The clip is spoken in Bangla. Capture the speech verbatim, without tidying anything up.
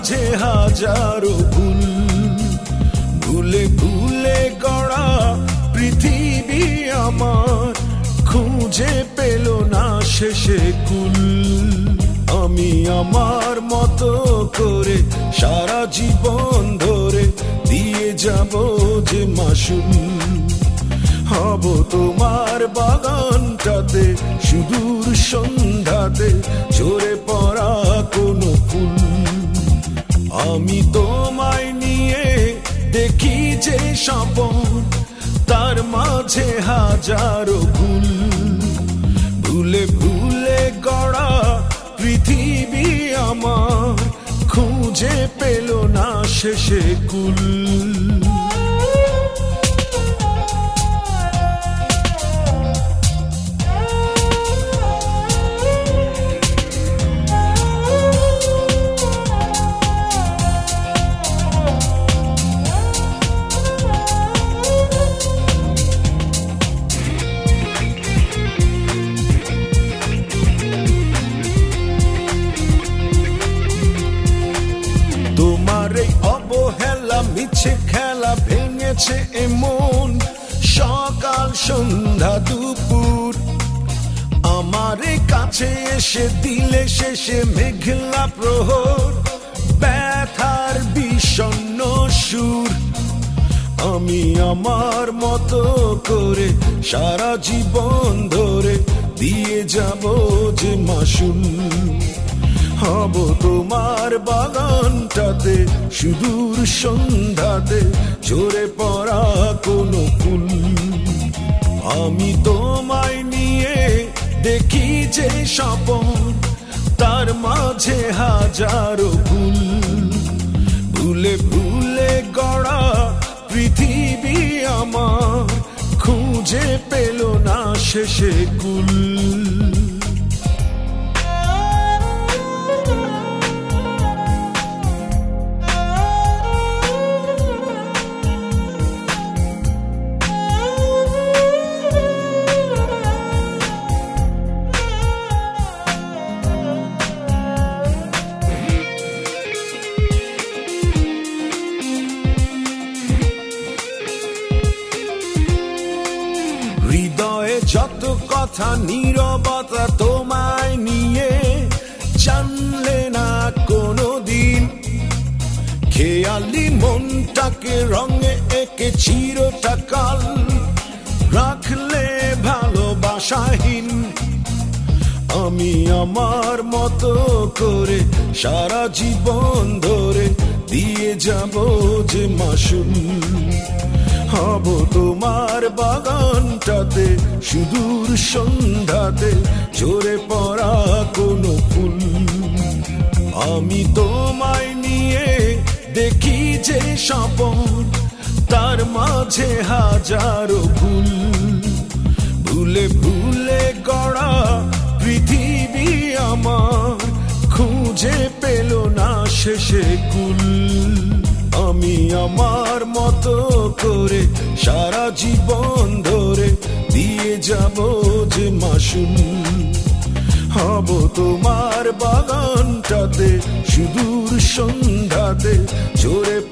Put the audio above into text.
মাঝে হাজারো ভুল, ভুলে ভুলে গড়া পৃথিবী আমার খুঁজে পেল না শেষে কুল। আমি আমার মতো করে সারা জীবন ধরে দিয়ে যাব যে মাসুল, হব তোমার বাগানটাতে সুদূর সন্ধ্যাতে ঝরে পড়া কোনো ফুল। আমি তোমায় নিয়ে দেখি যে স্বপন, তার মাঝে হাজারো ভুল, ভুলে ভুলে গড়া পৃথিবী আমার খুঁজে পেল না শেষে কুল। তোমার এই অবহেলা মিছে খেলা ভেঙেছে এমন সকাল সন্ধ্যা দুপুর, আমার কাছে এসে দিলে শেষে মেঘলা প্রহর ব্যথার বিষণ্ণ সুর। আমি আমার মতো করে সারা জীবন ধরে দিয়ে যাব যে মাসুল, হব তোমার বাগানটাতে সুদূর সন্ধ্যাতে ঝরে পড়া কোনো ফুল। আমি তোমায় নিয়ে দেখি যে স্বপন, তার মাঝে হাজারো ভুল, ভুলে ভুলে গড়া পৃথিবী আমার খুঁজে পেল না শেষে কুল। হৃদয়ে যত কথা নীরবতা তোমায় নিয়ে জানলে না কোনো দিন, খেয়ালি মনটাকে রঙে একে চিরটা কাল রাখলে ভালোবাসাহীন। আমি আমার মতো করে সারা জীবন ধরে দিয়ে যাব যে মাসুল, হব তোমার বাগানটাতে সুদূর সন্ধ্যাতে ঝরে পড়া কোনো ফুল। আমি তোমায় নিয়ে দেখি যে স্বপন, তার মাঝে হাজারো ভুল, ভুলে ভুলে গড়া পৃথিবী আমার খুঁজে পেল না শেষে কুল। আমি আমার মতো করে সারা জীবন ধরে দিয়ে যাব যে মাসুল, হব তোমার বাগানটাতে সুদূর সন্ধ্যাতে ঝরে